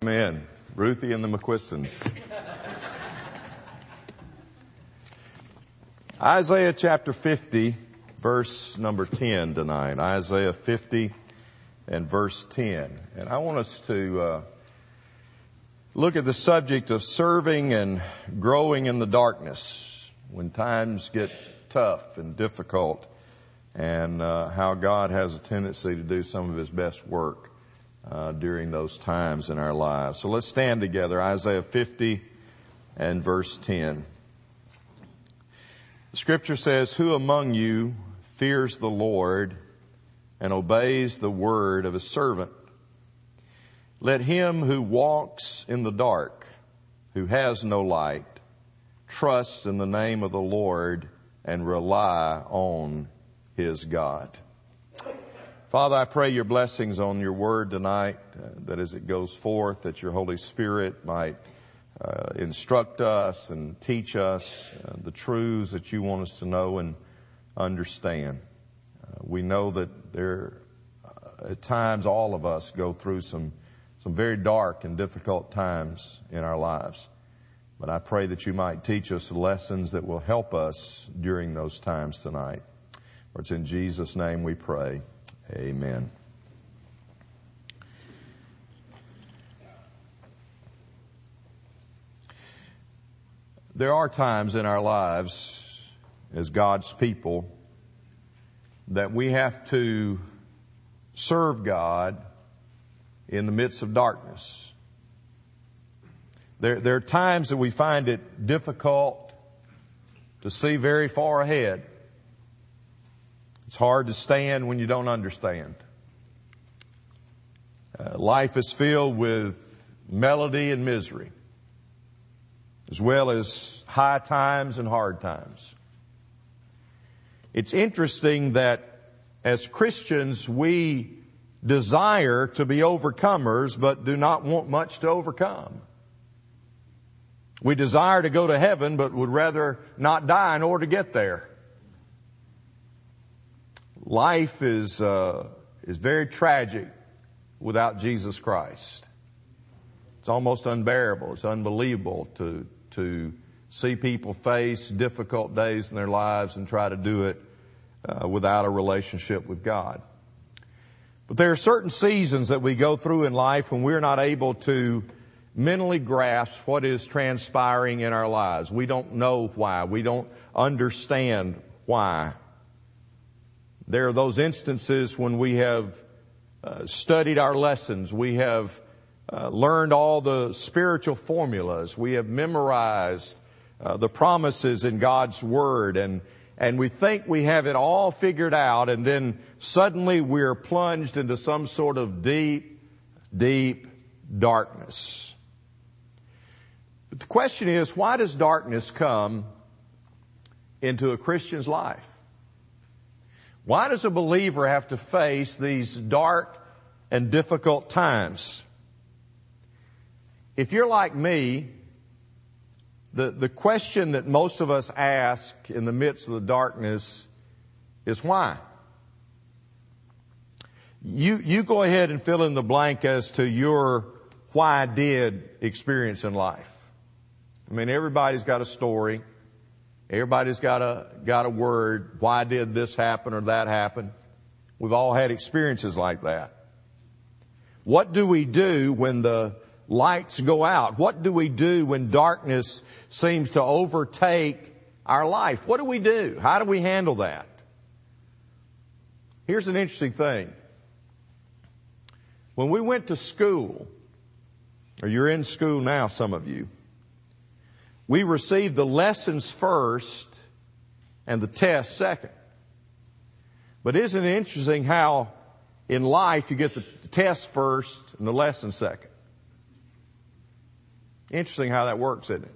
Amen. Ruthie and the McQuistons. Isaiah chapter 50, verse number 10 tonight. Isaiah 50 and verse 10. And I want us to look at the subject of serving and growing in the darkness when times get tough and difficult, and how God has a tendency to do some of His best work during those times in our lives. So let's stand together. Isaiah 50 and verse 10. The scripture says, "Who among you fears the Lord and obeys the word of His servant? Let him who walks in the dark, who has no light, trust in the name of the Lord and rely on his God." Father, I pray your blessings on your word tonight, that as it goes forth, that your Holy Spirit might instruct us and teach us the truths that you want us to know and understand. We know that there, at times, all of us go through some very dark and difficult times in our lives. But I pray that you might teach us lessons that will help us during those times tonight. For it's in Jesus' name we pray. Amen. There are times in our lives as God's people that we have to serve God in the midst of darkness. There are times that we find it difficult to see very far ahead. It's hard to stand when you don't understand. Life is filled with melody and misery, as well as high times and hard times. It's interesting that as Christians we desire to be overcomers, but do not want much to overcome. We desire to go to heaven, but would rather not die in order to get there. Life is very tragic without Jesus Christ. It's almost unbearable. It's unbelievable to see people face difficult days in their lives and try to do it without a relationship with God. But there are certain seasons that we go through in life when we're not able to mentally grasp what is transpiring in our lives. We don't know why. We don't understand why. There are those instances when we have studied our lessons. We have learned all the spiritual formulas. We have memorized the promises in God's Word, and we think we have it all figured out, and then suddenly we're plunged into some sort of deep, deep darkness. But the question is, why does darkness come into a Christian's life? Why does a believer have to face these dark and difficult times? If you're like me, the question that most of us ask in the midst of the darkness is why? You go ahead and fill in the blank as to your why did experience in life. I mean, everybody's got a story. Everybody's got a word. Why did this happen or that happen? We've all had experiences like that. What do we do when the lights go out? What do we do when darkness seems to overtake our life? What do we do? How do we handle that? Here's an interesting thing. When we went to school, or you're in school now, some of you, we received the lessons first and the tests second. But isn't it interesting how in life you get the tests first and the lessons second? Interesting how that works, isn't it?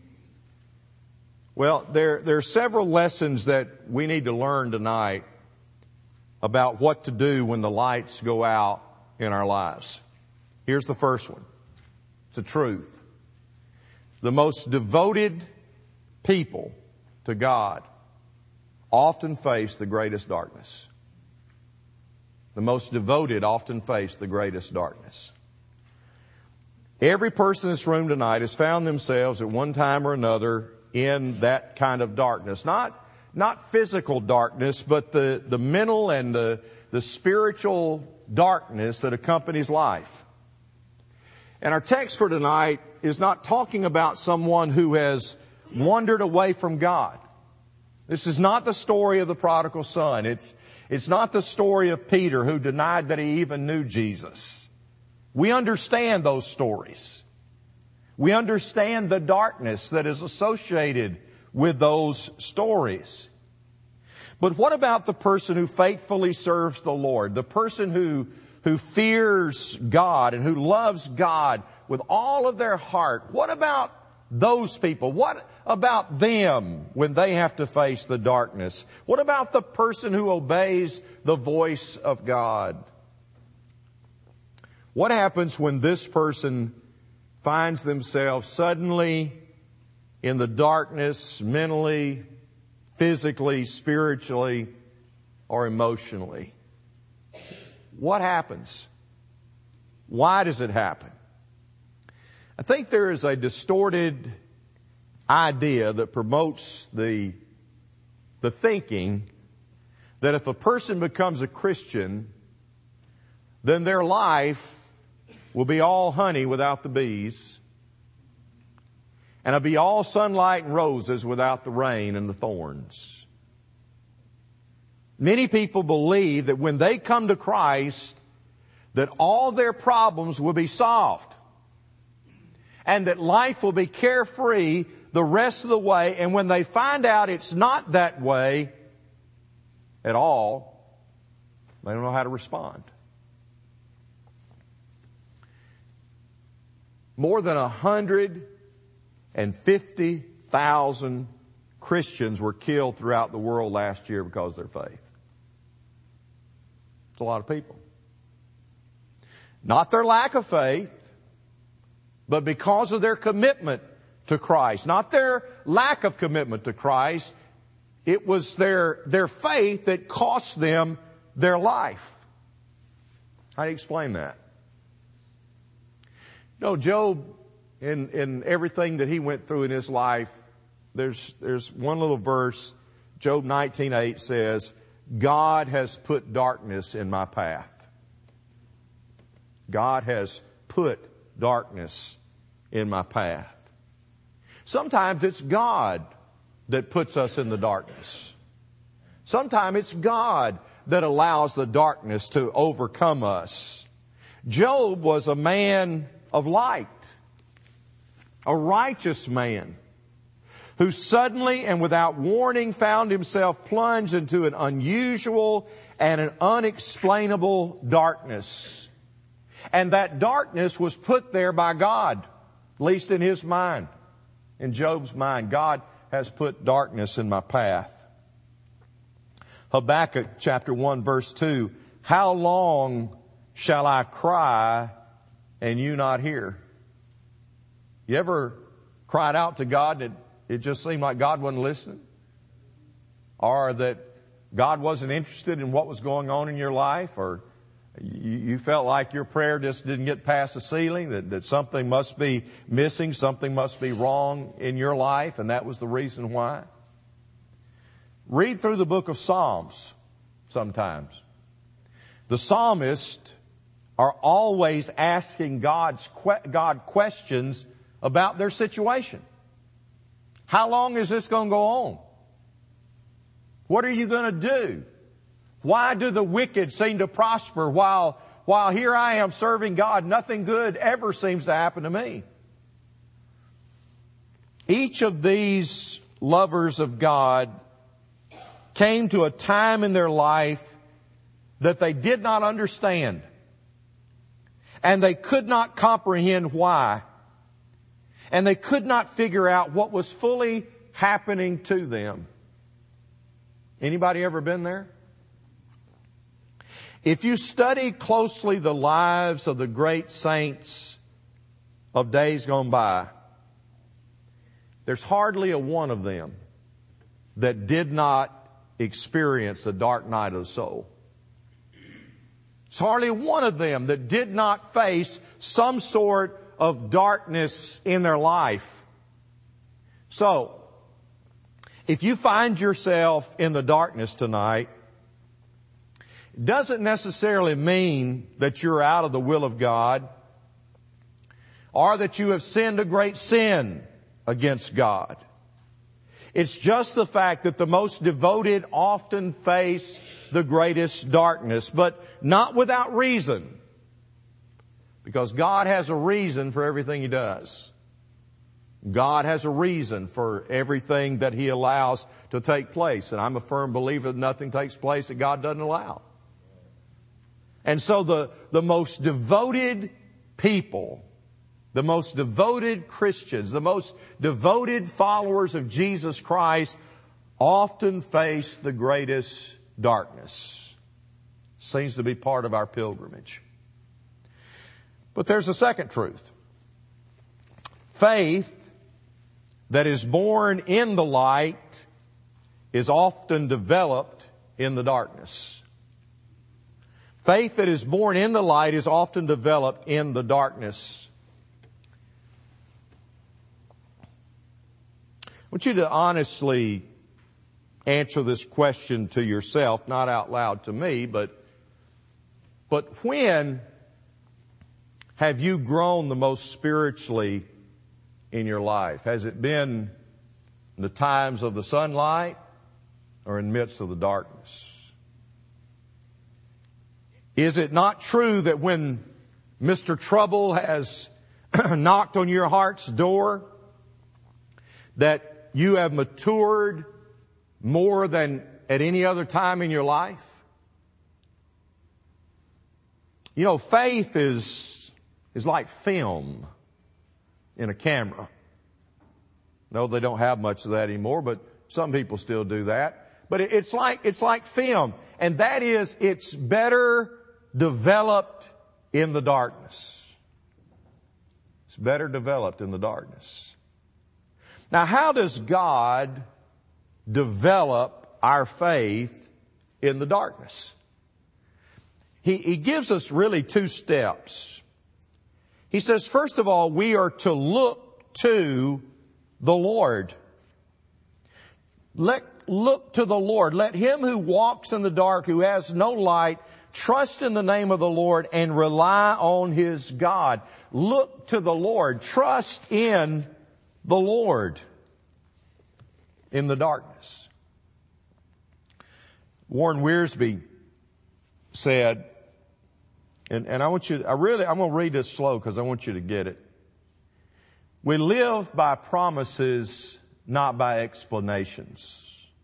Well, there are several lessons that we need to learn tonight about what to do when the lights go out in our lives. Here's the first one. It's the truth. The most devoted people to God often face the greatest darkness. The most devoted often face the greatest darkness. Every person in this room tonight has found themselves at one time or another in that kind of darkness. Not physical darkness, but the mental and the spiritual darkness that accompanies life. And our text for tonight is not talking about someone who has wandered away from God. This is not the story of the prodigal son. It's not the story of Peter who denied that he even knew Jesus. We understand those stories. We understand the darkness that is associated with those stories. But what about the person who faithfully serves the Lord? The person who fears God and who loves God with all of their heart? What about those people? What about them when they have to face the darkness? What about the person who obeys the voice of God? What happens when this person finds themselves suddenly in the darkness, mentally, physically, spiritually, or emotionally? What happens? Why does it happen? I think there is a distorted idea that promotes the thinking that if a person becomes a Christian, then their life will be all honey without the bees, and it'll be all sunlight and roses without the rain and the thorns. Many people believe that when they come to Christ, that all their problems will be solved, and that life will be carefree the rest of the way, and when they find out it's not that way at all, they don't know how to respond. More than 150,000 Christians were killed throughout the world last year because of their faith. It's a lot of people. Not their lack of faith, but because of their commitment to Christ. Not their lack of commitment to Christ. It was their faith that cost them their life. How do you explain that? No, Job, in everything that he went through in his life, there's one little verse, Job 19:8 says, God has put darkness in my path. God has put darkness in my path. Sometimes it's God that puts us in the darkness. Sometimes it's God that allows the darkness to overcome us. Job was a man of light, a righteous man, who suddenly and without warning found himself plunged into an unusual and an unexplainable darkness. And that darkness was put there by God, at least in his mind, in Job's mind. God has put darkness in my path. Habakkuk chapter 1 verse 2, how long shall I cry and you not hear? You ever cried out to God that it just seemed like God wasn't listening? Or that God wasn't interested in what was going on in your life? Or you felt like your prayer just didn't get past the ceiling, that something must be missing, something must be wrong in your life, and that was the reason why? Read through the book of Psalms sometimes. The psalmists are always asking God questions about their situation. How long is this going to go on? What are you going to do? Why do the wicked seem to prosper while here I am serving God? Nothing good ever seems to happen to me. Each of these lovers of God came to a time in their life that they did not understand. And they could not comprehend why. And they could not figure out what was fully happening to them. Anybody ever been there? If you study closely the lives of the great saints of days gone by, there's hardly a one of them that did not experience the dark night of the soul. There's hardly one of them that did not face some sort of darkness in their life. So, if you find yourself in the darkness tonight, it doesn't necessarily mean that you're out of the will of God or that you have sinned a great sin against God. It's just the fact that the most devoted often face the greatest darkness, but not without reason. Because God has a reason for everything He does. God has a reason for everything that He allows to take place. And I'm a firm believer that nothing takes place that God doesn't allow. And so the most devoted people, the most devoted Christians, the most devoted followers of Jesus Christ often face the greatest darkness. Seems to be part of our pilgrimage. But there's a second truth. Faith that is born in the light is often developed in the darkness. Faith that is born in the light is often developed in the darkness. I want you to honestly answer this question to yourself, not out loud to me, but when have you grown the most spiritually in your life? Has it been in the times of the sunlight or in the midst of the darkness? Is it not true that when Mr. Trouble has knocked on your heart's door, that you have matured more than at any other time in your life? You know, faith is like film in a camera. No, they don't have much of that anymore, but some people still do that. But it's like film. And that is, it's better developed in the darkness. It's better developed in the darkness. Now, how does God develop our faith in the darkness? He gives us really two steps. He says, first of all, we are to look to the Lord. Look to the Lord. Let him who walks in the dark, who has no light, trust in the name of the Lord and rely on his God. Look to the Lord. Trust in the Lord in the darkness. Warren Wiersbe said, and I'm going to read this slow because I want you to get it. We live by promises, not by explanations.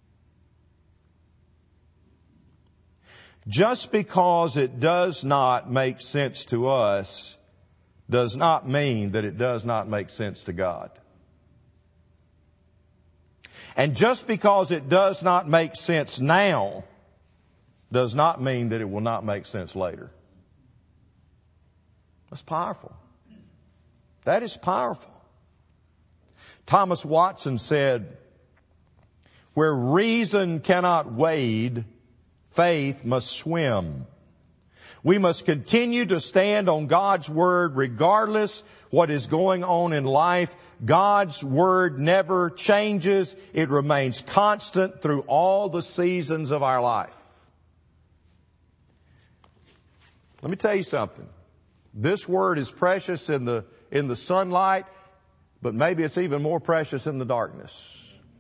Just because it does not make sense to us does not mean that it does not make sense to God. And just because it does not make sense now does not mean that it will not make sense later. That's powerful. That is powerful. Thomas Watson said, where reason cannot wade, faith must swim. We must continue to stand on God's Word regardless what is going on in life. God's Word never changes. It remains constant through all the seasons of our life. Let me tell you something. This Word is precious in the sunlight, but maybe it's even more precious in the darkness.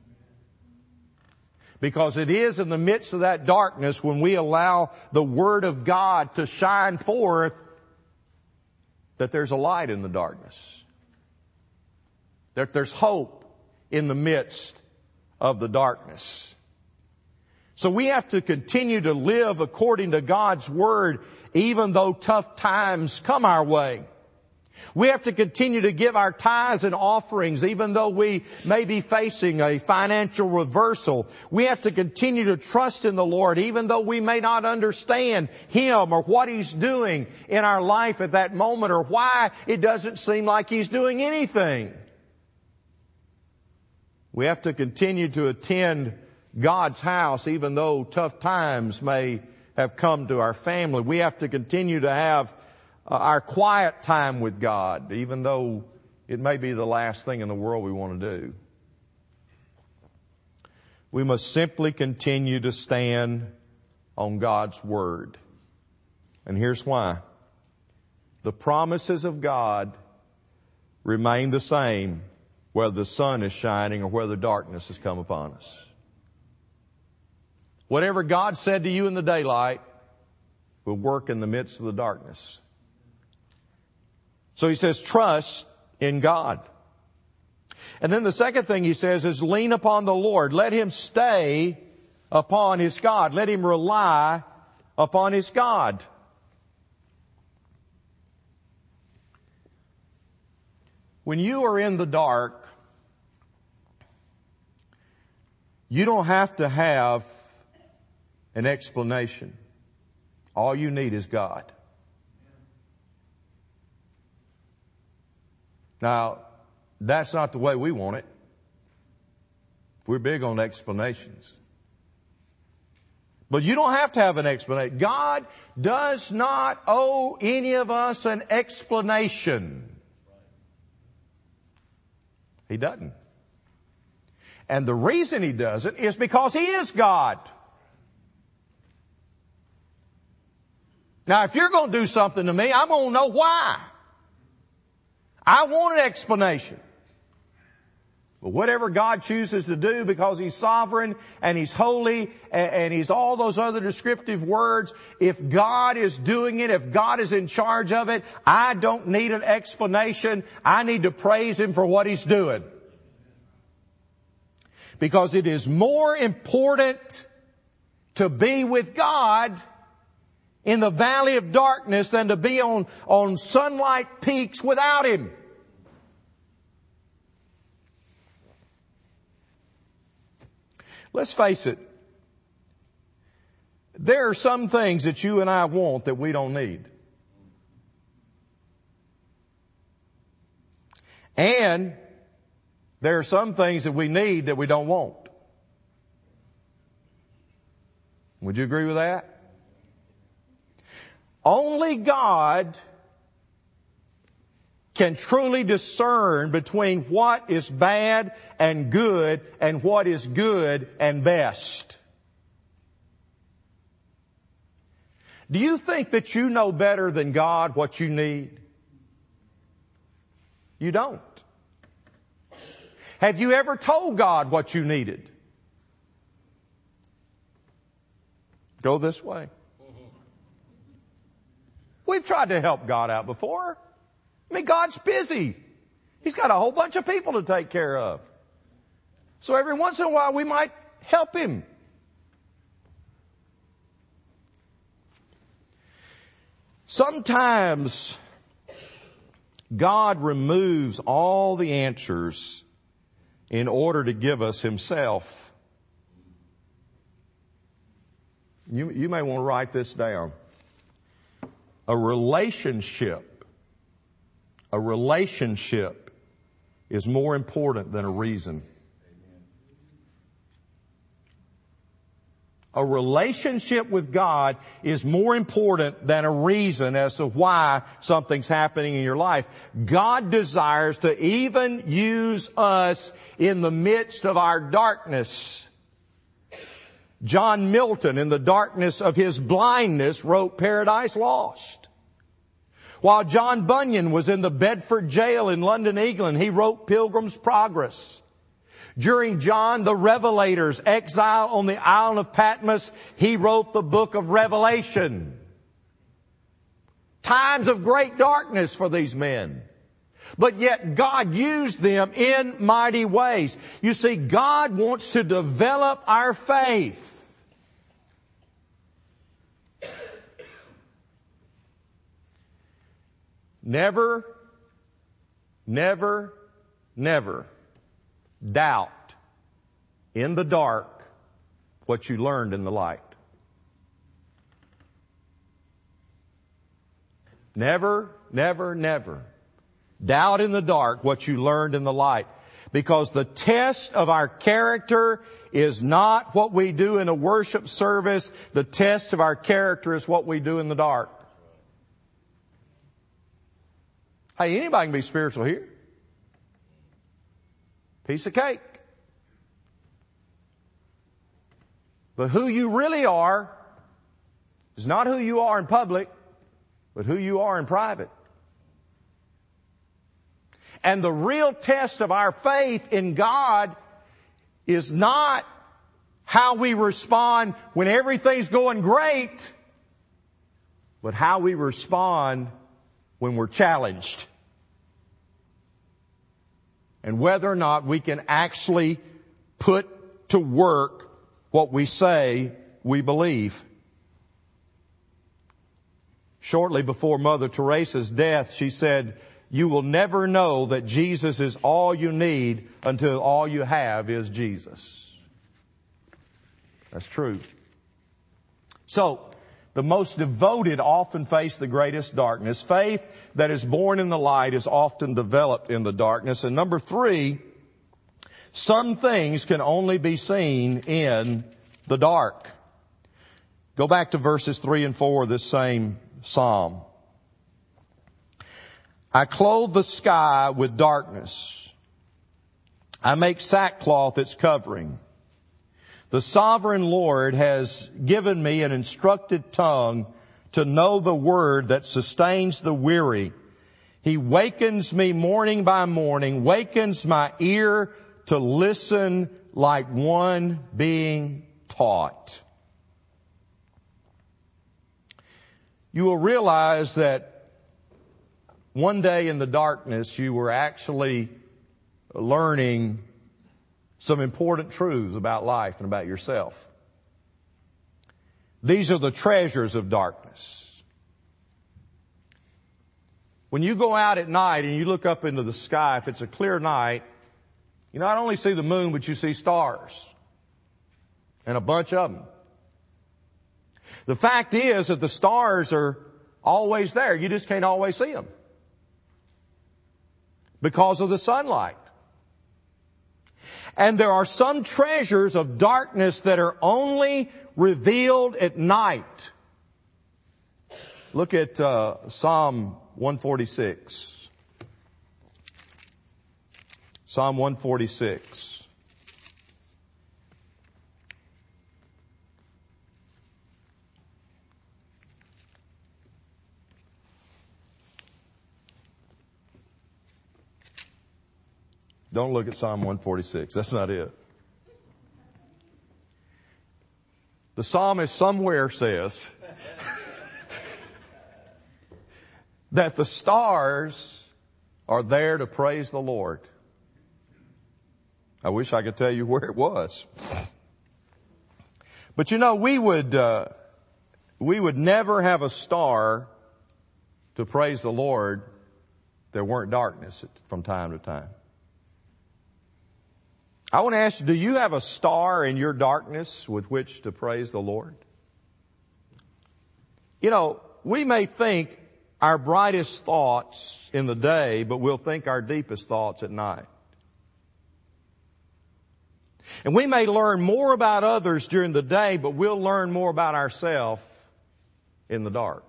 Because it is in the midst of that darkness when we allow the Word of God to shine forth that there's a light in the darkness. That there's hope in the midst of the darkness. So we have to continue to live according to God's Word even though tough times come our way. We have to continue to give our tithes and offerings even though we may be facing a financial reversal. We have to continue to trust in the Lord even though we may not understand Him or what He's doing in our life at that moment or why it doesn't seem like He's doing anything. We have to continue to attend God's house even though tough times may have come to our family. We have to continue to have our quiet time with God, even though it may be the last thing in the world we want to do. We must simply continue to stand on God's Word. And here's why. The promises of God remain the same whether the sun is shining or whether darkness has come upon us. Whatever God said to you in the daylight will work in the midst of the darkness. So he says, trust in God. And then the second thing he says is lean upon the Lord. Let him stay upon his God. Let him rely upon his God. When you are in the dark, you don't have to have an explanation. All you need is God. Now, that's not the way we want it. We're big on explanations. But you don't have to have an explanation. God does not owe any of us an explanation. He doesn't. And the reason He doesn't is because He is God. Now, if you're going to do something to me, I'm going to know why. I want an explanation. But whatever God chooses to do, because He's sovereign and He's holy and He's all those other descriptive words, if God is doing it, if God is in charge of it, I don't need an explanation. I need to praise Him for what He's doing. Because it is more important to be with God in the valley of darkness than to be on sunlight peaks without Him. Let's face it. There are some things that you and I want that we don't need. And there are some things that we need that we don't want. Would you agree with that? Only God can truly discern between what is bad and good and what is good and best. Do you think that you know better than God what you need? You don't. Have you ever told God what you needed? Go this way. We've tried to help God out before. I mean, God's busy. He's got a whole bunch of people to take care of. So every once in a while we might help Him. Sometimes God removes all the answers in order to give us Himself. You may want to write this down. A relationship is more important than a reason. A relationship with God is more important than a reason as to why something's happening in your life. God desires to even use us in the midst of our darkness. John Milton, in the darkness of his blindness, wrote Paradise Lost. While John Bunyan was in the Bedford jail in London, England, he wrote Pilgrim's Progress. During John the Revelator's exile on the island of Patmos, he wrote the book of Revelation. Times of great darkness for these men. But yet God used them in mighty ways. You see, God wants to develop our faith. Never doubt in the dark what you learned in the light. Never doubt in the dark what you learned in the light. Because the test of our character is not what we do in a worship service. The test of our character is what we do in the dark. Hey, anybody can be spiritual here. Piece of cake. But who you really are is not who you are in public, but who you are in private. And the real test of our faith in God is not how we respond when everything's going great, but how we respond when we're challenged. And whether or not we can actually put to work what we say we believe. Shortly before Mother Teresa's death, she said, "You will never know that Jesus is all you need until all you have is Jesus." That's true. So, the most devoted often face the greatest darkness. Faith that is born in the light is often developed in the darkness. And number 3, some things can only be seen in the dark. Go back to verses 3 and 4 of this same psalm. I clothe the sky with darkness. I make sackcloth its covering. The sovereign Lord has given me an instructed tongue to know the word that sustains the weary. He wakens me morning by morning, wakens my ear to listen like one being taught. You will realize that one day in the darkness you were actually learning some important truths about life and about yourself. These are the treasures of darkness. When you go out at night and you look up into the sky, if it's a clear night, you not only see the moon, but you see stars. And a bunch of them. The fact is that the stars are always there. You just can't always see them. Because of the sunlight. And there are some treasures of darkness that are only revealed at night. Look at Psalm 146. Psalm 146. Don't look at Psalm 146. That's not it. The psalmist somewhere says that the stars are there to praise the Lord. I wish I could tell you where it was. But you know, we would never have a star to praise the Lord if there weren't darkness from time to time. I want to ask you, do you have a star in your darkness with which to praise the Lord? You know, we may think our brightest thoughts in the day, but we'll think our deepest thoughts at night. And we may learn more about others during the day, but we'll learn more about ourselves in the dark.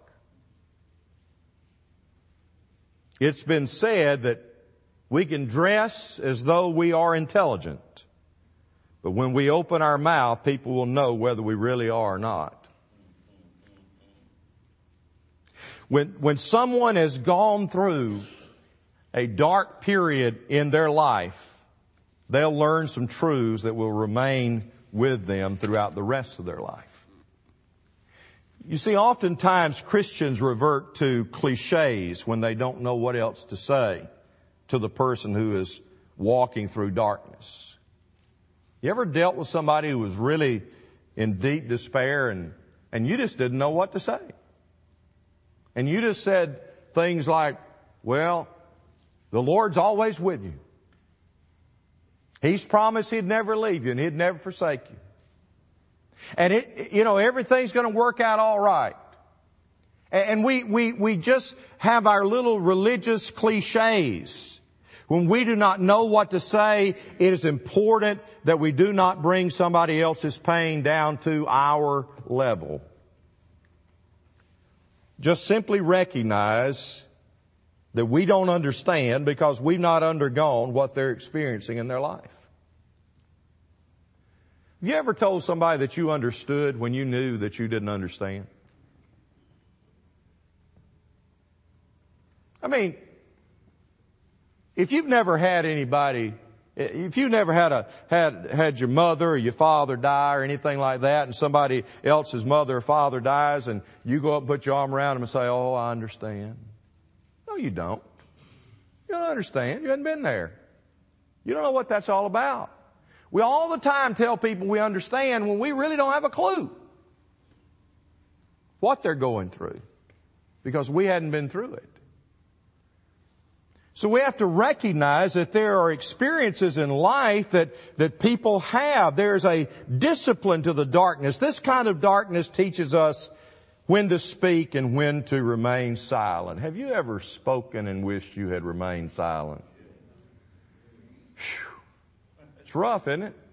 It's been said that we can dress as though we are intelligent. But when we open our mouth, people will know whether we really are or not. When someone has gone through a dark period in their life, they'll learn some truths that will remain with them throughout the rest of their life. You see, oftentimes Christians revert to cliches when they don't know what else to say to the person who is walking through darkness. You ever dealt with somebody who was really in deep despair and you just didn't know what to say? And you just said things like, well, the Lord's always with you. He's promised He'd never leave you and He'd never forsake you. And everything's going to work out all right. And we just have our little religious cliches. When we do not know what to say, it is important that we do not bring somebody else's pain down to our level. Just simply recognize that we don't understand because we've not undergone what they're experiencing in their life. Have you ever told somebody that you understood when you knew that you didn't understand? I mean, if you've never had anybody, if you've never had your mother or your father die or anything like that, and somebody else's mother or father dies, and you go up and put your arm around them and say, "Oh, I understand." No, you don't. You don't understand. You haven't been there. You don't know what that's all about. We all the time tell people we understand when we really don't have a clue what they're going through because we hadn't been through it. So we have to recognize that there are experiences in life that people have. There's a discipline to the darkness. This kind of darkness teaches us when to speak and when to remain silent. Have you ever spoken and wished you had remained silent? Whew. It's rough, isn't it?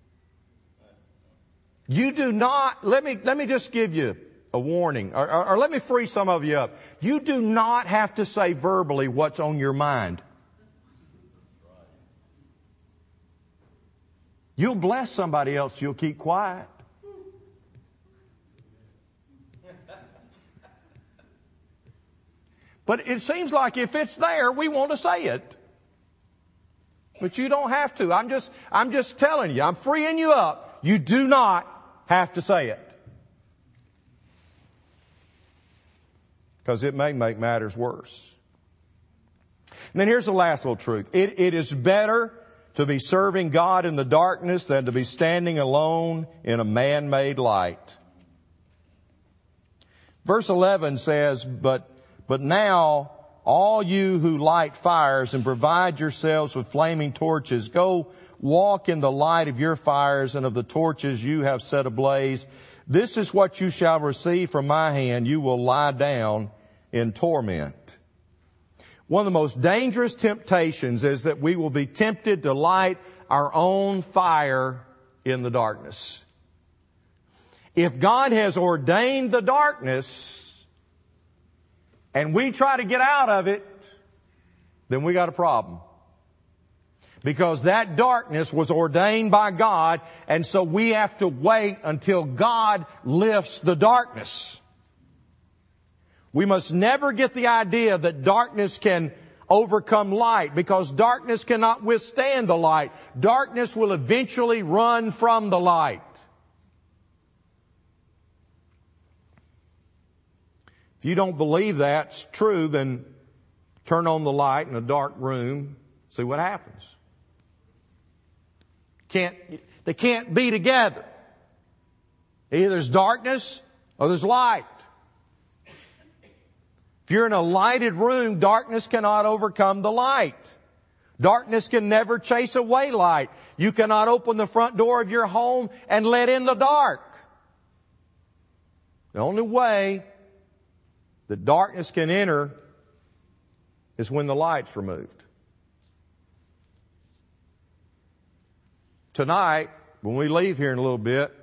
You do not, let me just give you a warning, or let me free some of you up. You do not have to say verbally what's on your mind. You'll bless somebody else, you'll keep quiet. But it seems like if it's there, we want to say it. But you don't have to. I'm just telling you, I'm freeing you up. You do not have to say it. Because it may make matters worse. And then here's the last little truth. It is better to be serving God in the darkness than to be standing alone in a man-made light. Verse 11 says, But now all you who light fires and provide yourselves with flaming torches, go walk in the light of your fires and of the torches you have set ablaze. This is what you shall receive from my hand. You will lie down in torment. One of the most dangerous temptations is that we will be tempted to light our own fire in the darkness. If God has ordained the darkness and we try to get out of it, then we got a problem. Because that darkness was ordained by God, and so we have to wait until God lifts the darkness. We must never get the idea that darkness can overcome light, because darkness cannot withstand the light. Darkness will eventually run from the light. If you don't believe that's true, then turn on the light in a dark room, see what happens. They can't be together. Either there's darkness or there's light. If you're in a lighted room, darkness cannot overcome the light. Darkness can never chase away light. You cannot open the front door of your home and let in the dark. The only way that darkness can enter is when the light's removed. Tonight, when we leave here in a little bit,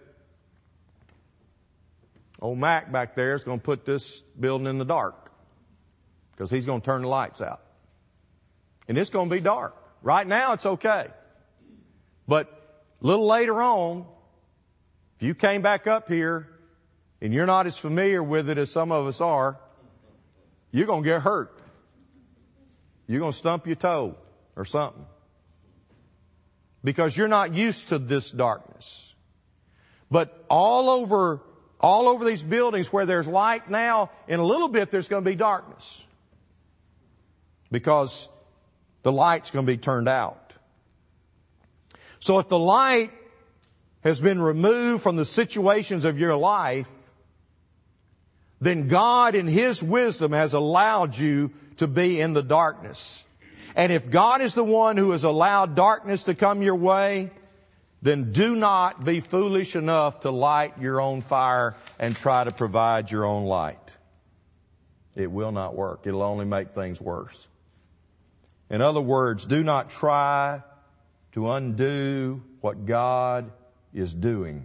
old Mac back there is going to put this building in the dark because he's going to turn the lights out. And it's going to be dark. Right now, it's okay. But a little later on, if you came back up here and you're not as familiar with it as some of us are, you're going to get hurt. You're going to stump your toe or something. Because you're not used to this darkness. But all over these buildings where there's light now, in a little bit there's going to be darkness. Because the light's going to be turned out. So if the light has been removed from the situations of your life, then God in His wisdom has allowed you to be in the darkness. And if God is the one who has allowed darkness to come your way, then do not be foolish enough to light your own fire and try to provide your own light. It will not work. It'll only make things worse. In other words, do not try to undo what God is doing.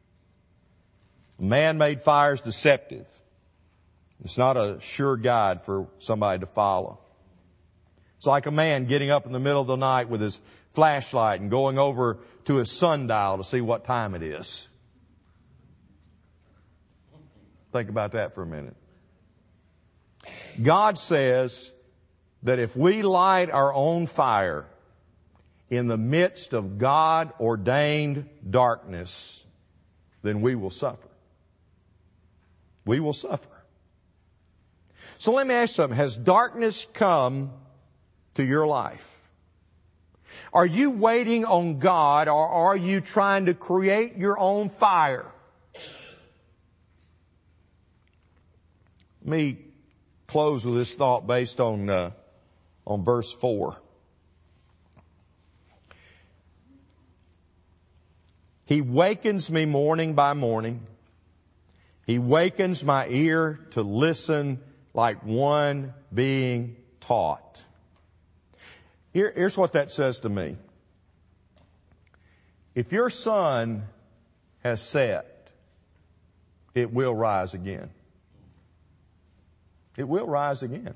Man-made fire is deceptive. It's not a sure guide for somebody to follow. It's like a man getting up in the middle of the night with his flashlight and going over to his sundial to see what time it is. Think about that for a minute. God says that if we light our own fire in the midst of God-ordained darkness, then we will suffer. We will suffer. So let me ask you something. Has darkness come to your life? Are you waiting on God, or are you trying to create your own fire? Let me close with this thought based on verse 4. He wakens me morning by morning. He wakens my ear to listen like one being taught. Here's what that says to me. If your sun has set, it will rise again. It will rise again.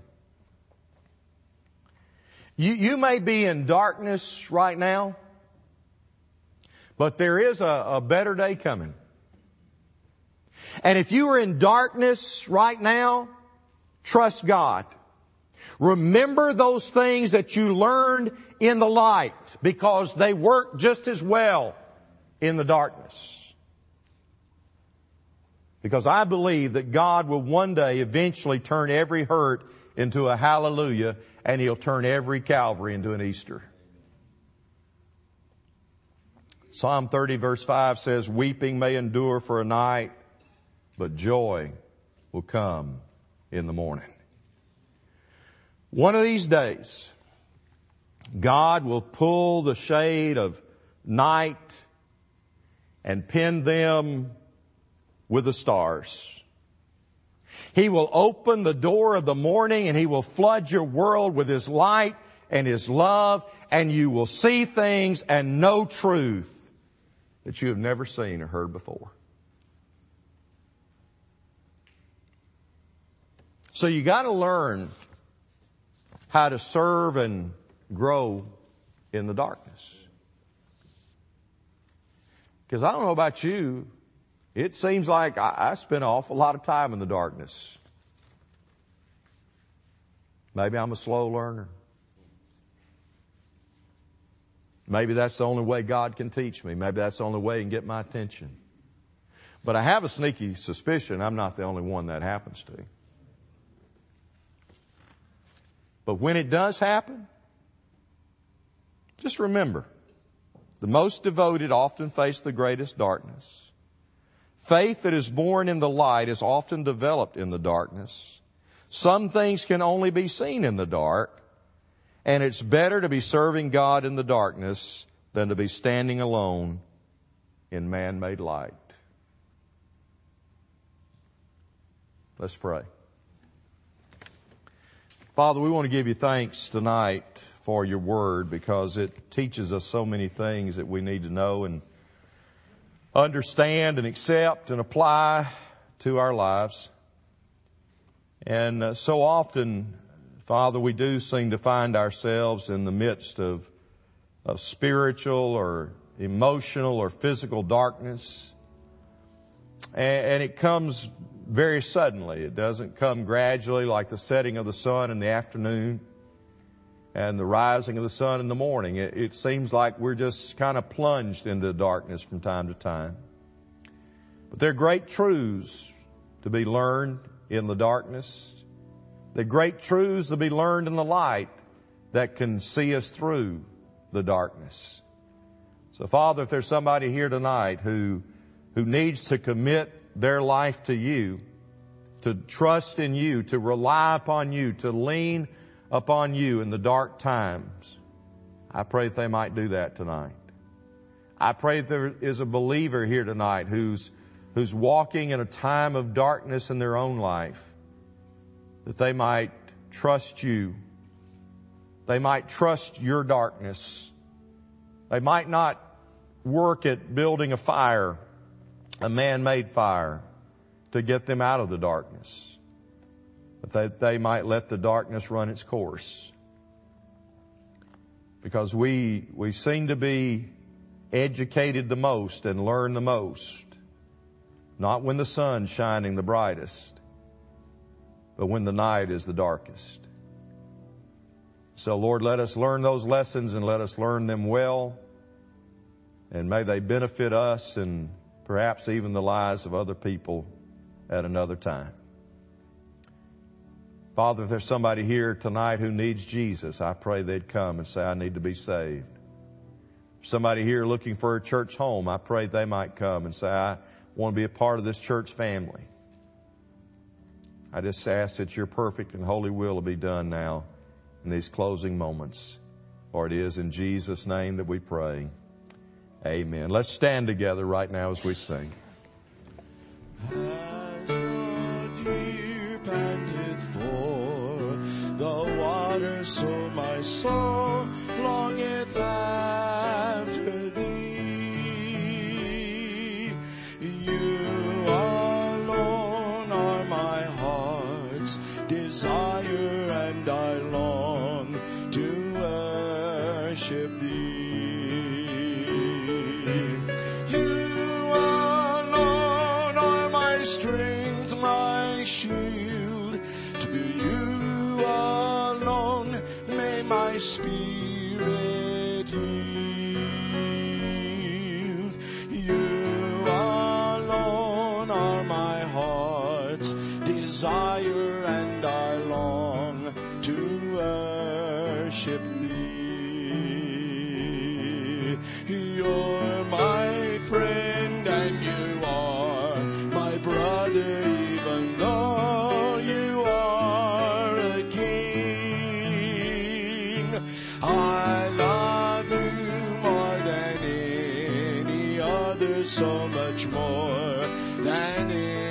You may be in darkness right now, but there is a better day coming. And if you are in darkness right now, trust God. Remember those things that you learned in the light, because they work just as well in the darkness. Because I believe that God will one day eventually turn every hurt into a hallelujah, and He'll turn every Calvary into an Easter. Psalm 30 verse 5 says, weeping may endure for a night, but joy will come in the morning. One of these days, God will pull the shade of night and pin them with the stars. He will open the door of the morning, and He will flood your world with His light and His love, and you will see things and know truth that you have never seen or heard before. So you got to learn how to serve and grow in the darkness. Because I don't know about you, it seems like I spend an awful lot of time in the darkness. Maybe I'm a slow learner. Maybe that's the only way God can teach me. Maybe that's the only way He can get my attention. But I have a sneaky suspicion I'm not the only one that happens to. But when it does happen, just remember, the most devoted often face the greatest darkness. Faith that is born in the light is often developed in the darkness. Some things can only be seen in the dark, and it's better to be serving God in the darkness than to be standing alone in man-made light. Let's pray. Father, we want to give You thanks tonight for Your Word, because it teaches us so many things that we need to know and understand and accept and apply to our lives. And so often, Father, we do seem to find ourselves in the midst of spiritual or emotional or physical darkness. And it comes very suddenly. It doesn't come gradually like the setting of the sun in the afternoon and the rising of the sun in the morning. It seems like we're just kind of plunged into darkness from time to time. But there are great truths to be learned in the darkness. There are great truths to be learned in the light that can see us through the darkness. So, Father, if there's somebody here tonight who needs to commit their life to You, to trust in You, to rely upon You, to lean upon You in the dark times, I pray that they might do that tonight. I pray that there is a believer here tonight who's walking in a time of darkness in their own life, that they might trust You. They might trust Your darkness. They might not work at building a fire, a man-made fire, to get them out of the darkness, but that they might let the darkness run its course because we seem to be educated the most and learn the most, not when the sun's shining the brightest, but when the night is the darkest. So, Lord, let us learn those lessons and let us learn them well, and may they benefit us and perhaps even the lives of other people at another time. Father, if there's somebody here tonight who needs Jesus, I pray they'd come and say, I need to be saved. If somebody here looking for a church home, I pray they might come and say, I want to be a part of this church family. I just ask that your perfect and holy will be done now in these closing moments. For it is in Jesus' name that we pray. Amen. Let's stand together right now as we sing. As the deer panteth for the water, so my soul longeth after thee. You alone are my heart's desire, and I long to worship thee. Strength, my shield, to you alone may my spirit yield. You alone are my heart's desire, and I long to worship thee. You're my friend, and you are my brother, even though you are a king. I love you more than any other, so much more than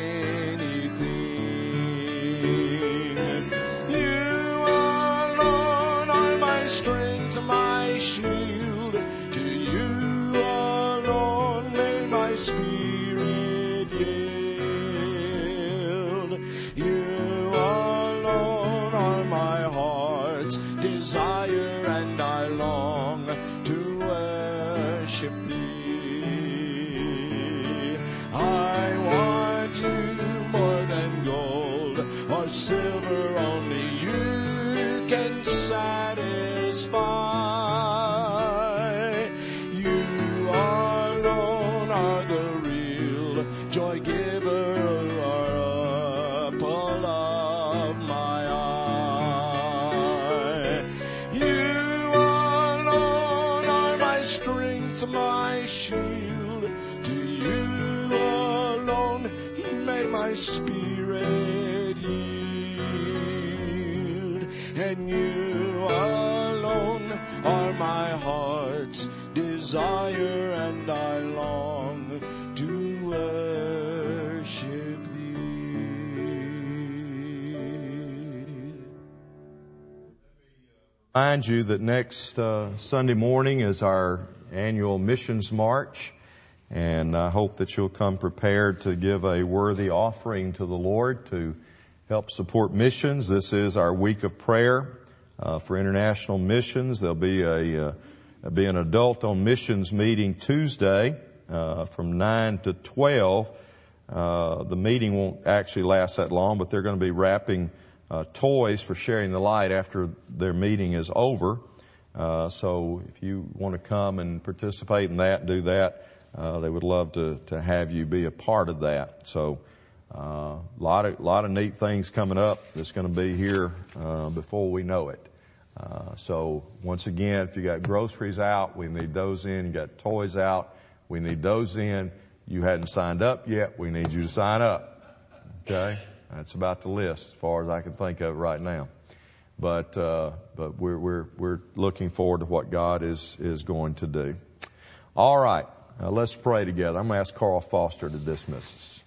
anything. You alone are my strength, my shield. To you alone may my spirit yield. You alone are my heart's desire, and I long to worship thee. I want you more than gold or silver, only you can satisfy. You alone are the real joy giver, or apple of my eye. You alone are my strength, my shield. To you alone may my spirit yield. And you alone are my heart's desire, and I long to worship thee. Remind you that next Sunday morning is our annual missions march, and I hope that you'll come prepared to give a worthy offering to the Lord to help support missions. This is our week of prayer for international missions. There'll be an adult on missions meeting Tuesday from 9 to 12. The meeting won't actually last that long, but they're going to be wrapping toys for sharing the light after their meeting is over. So if you want to come and participate in that, do that. They would love to have you be a part of that. So a lot of neat things coming up that's going to be here before we know it. So once again, if you got groceries out, we need those in. You got toys out, we need those in. You hadn't signed up yet, we need you to sign up. Okay? That's about the list as far as I can think of right now. But we're looking forward to what God is going to do. All right, let's pray together. I'm going to ask Carl Foster to dismiss us.